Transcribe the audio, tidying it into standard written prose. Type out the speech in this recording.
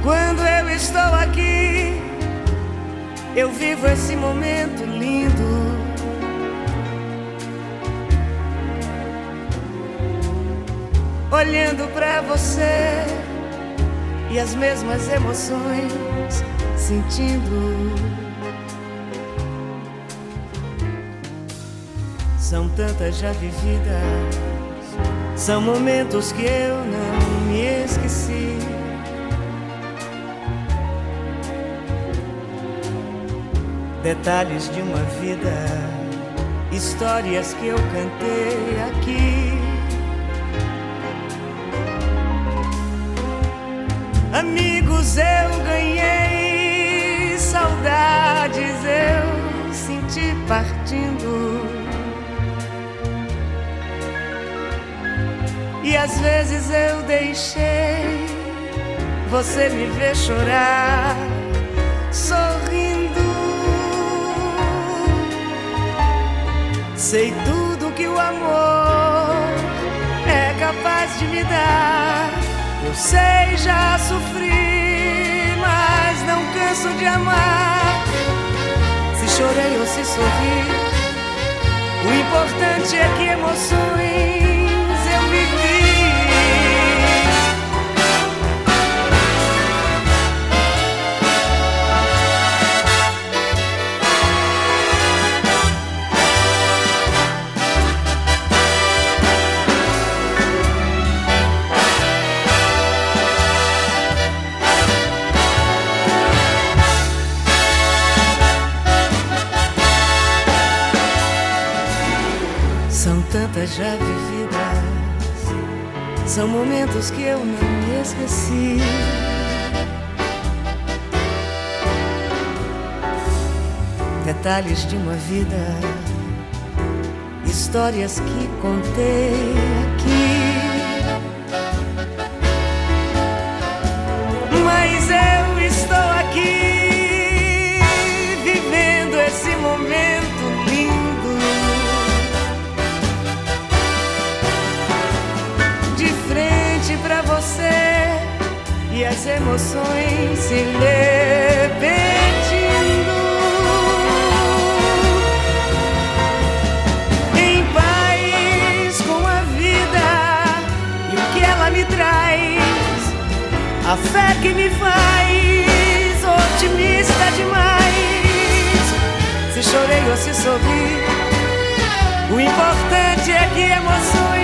Quando eu estou aqui, eu vivo esse momento lindo. Olhando pra você e as mesmas emoções sentindo. São tantas já vividas, são momentos que eu não me esqueci. Detalhes de uma vida, histórias que eu cantei aqui. Amigos eu ganhei, saudades eu senti partindo. E às vezes eu deixei você me ver chorar, sorrindo. Sei tudo que o amor é capaz de me dar. Eu sei, já sofri, mas não canso de amar. Se chorei ou se sorri, o importante é que emoções eu vivi. São tantas já vividas, são momentos que eu não me esqueci. Detalhes de uma vida, histórias que contei aqui. Mas eu estou aqui, vivendo esse momento lindo. Pra você e as emoções se repetindo. Em paz com a vida e o que ela me traz, a fé que me faz otimista demais. Se chorei ou se sorri, o importante é que emoções